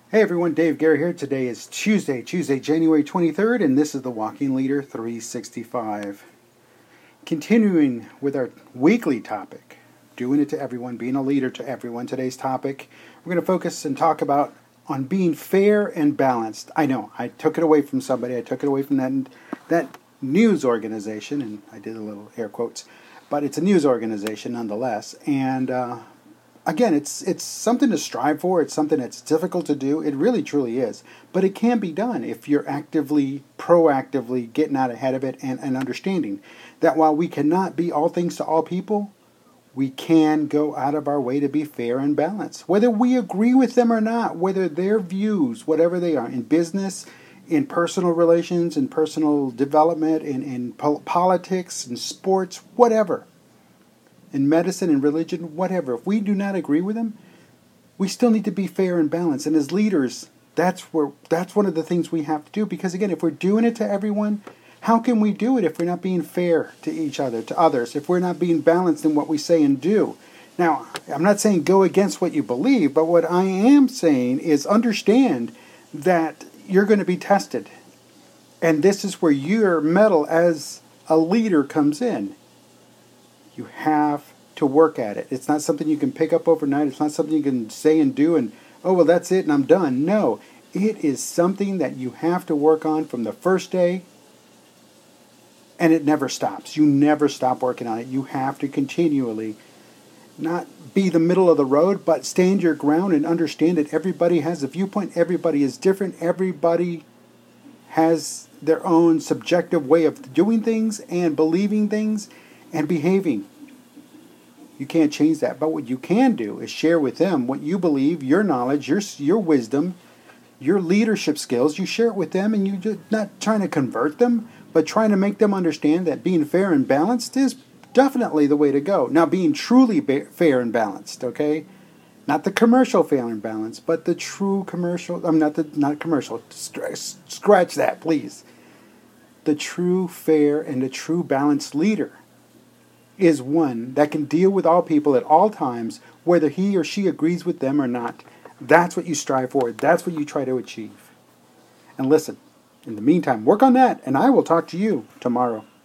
Hey everyone, Dave Gary here. Today is Tuesday, January 23rd, and this is the Walking Leader 365. Continuing with our weekly topic, doing it to everyone, being a leader to everyone. Today's topic, we're going to focus and talk about on being fair and balanced. I know, I took it away from somebody. I took it away from that news organization, and I did a little air quotes, but it's a news organization nonetheless, and again, it's something to strive for. It's something that's difficult to do. It really, truly is. But it can be done if you're proactively getting out ahead of it and understanding that while we cannot be all things to all people, we can go out of our way to be fair and balanced. Whether we agree with them or not, whether their views, whatever they are, in business, in personal relations, in personal development, in politics, in sports, whatever. In medicine and religion, whatever. If we do not agree with them, we still need to be fair and balanced. And as leaders, that's one of the things we have to do. Because again, if we're doing it to everyone, how can we do it if we're not being fair to each other, to others, if we're not being balanced in what we say and do? Now, I'm not saying go against what you believe, but what I am saying is understand that you're going to be tested. And this is where your mettle as a leader comes in. You have to work at it. It's not something you can pick up overnight. It's not something you can say and do and, oh, well, that's it and I'm done. No, it is something that you have to work on from the first day, and it never stops. You never stop working on it. You have to continually not be the middle of the road, but stand your ground and understand that everybody has a viewpoint. Everybody is different. Everybody has their own subjective way of doing things and believing things and behaving. You can't change that. But what you can do is share with them what you believe, your knowledge, your wisdom, your leadership skills. You share it with them, and you're not trying to convert them, but trying to make them understand that being fair and balanced is definitely the way to go. Now, being truly fair and balanced, okay? Not the commercial fair and balanced, but the true commercial. Not commercial. Scratch that, please. The true fair and the true balanced leader is one that can deal with all people at all times, whether he or she agrees with them or not. That's what you strive for. That's what you try to achieve. And listen, in the meantime, work on that, and I will talk to you tomorrow.